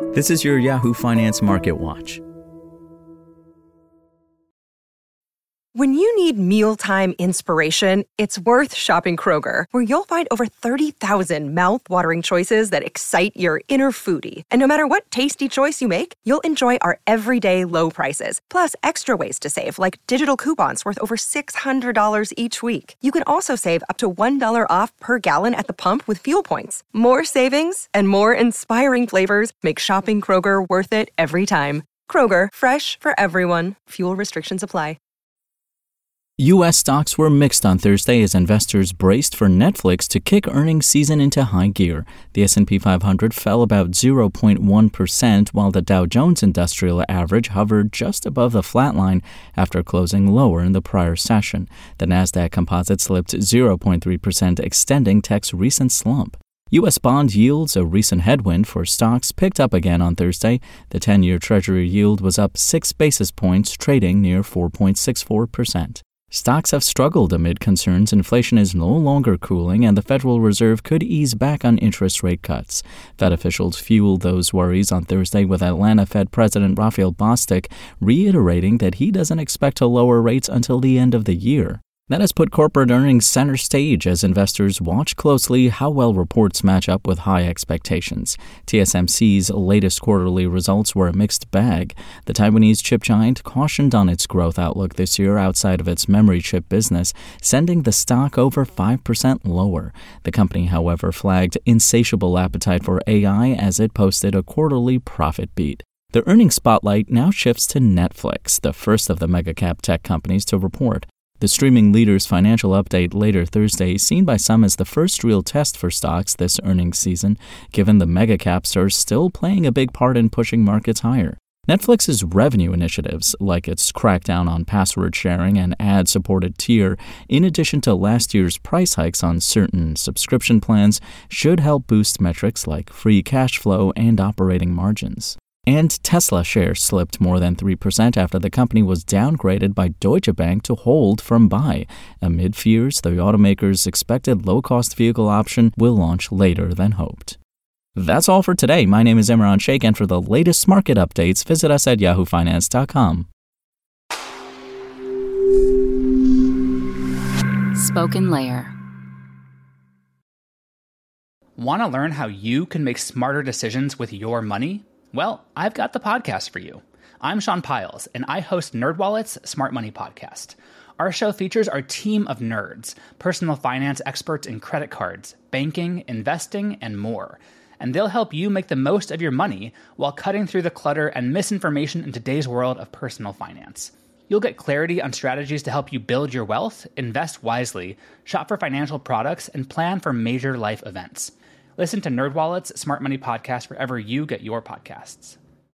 This is your Yahoo Finance Market Watch. When you need mealtime inspiration, it's worth shopping Kroger, where you'll find over 30,000 mouth-watering choices that excite your inner foodie. And no matter what tasty choice you make, you'll enjoy our everyday low prices, plus extra ways to save, like digital coupons worth over $600 each week. You can also save up to $1 off per gallon at the pump with fuel points. More savings and more inspiring flavors make shopping Kroger worth it every time. Kroger, fresh for everyone. Fuel restrictions apply. U.S. stocks were mixed on Thursday as investors braced for Netflix to kick earnings season into high gear. The S&P 500 fell about 0.1%, while the Dow Jones Industrial Average hovered just above the flat line after closing lower in the prior session. The Nasdaq Composite slipped 0.3%, extending tech's recent slump. U.S. bond yields, a recent headwind for stocks, picked up again on Thursday. The 10-year Treasury yield was up 6 basis points, trading near 4.64%. Stocks have struggled amid concerns inflation is no longer cooling and the Federal Reserve could ease back on interest rate cuts. Fed officials fueled those worries on Thursday with Atlanta Fed President Raphael Bostic reiterating that he doesn't expect to lower rates until the end of the year. That has put corporate earnings center stage as investors watch closely how well reports match up with high expectations. TSMC's latest quarterly results were a mixed bag. The Taiwanese chip giant cautioned on its growth outlook this year outside of its memory chip business, sending the stock over 5% lower. The company, however, flagged insatiable appetite for AI as it posted a quarterly profit beat. The earnings spotlight now shifts to Netflix, the first of the mega-cap tech companies to report. The streaming leader's financial update later Thursday, seen by some as the first real test for stocks this earnings season, given the mega-caps are still playing a big part in pushing markets higher. Netflix's revenue initiatives, like its crackdown on password sharing and ad-supported tier, in addition to last year's price hikes on certain subscription plans, should help boost metrics like free cash flow and operating margins. And Tesla shares slipped more than 3% after the company was downgraded by Deutsche Bank to hold from buy, amid fears the automaker's expected low-cost vehicle option will launch later than hoped. That's all for today. My name is Imran Sheikh, and for the latest market updates, visit us at yahoofinance.com. Spoken Layer. Want to learn how you can make smarter decisions with your money? Well, I've got the podcast for you. I'm Sean Piles, and I host NerdWallet's Smart Money Podcast. Our show features our team of nerds, personal finance experts in credit cards, banking, investing, and more. And they'll help you make the most of your money while cutting through the clutter and misinformation in today's world of personal finance. You'll get clarity on strategies to help you build your wealth, invest wisely, shop for financial products, and plan for major life events. Listen to NerdWallet's Smart Money Podcast wherever you get your podcasts.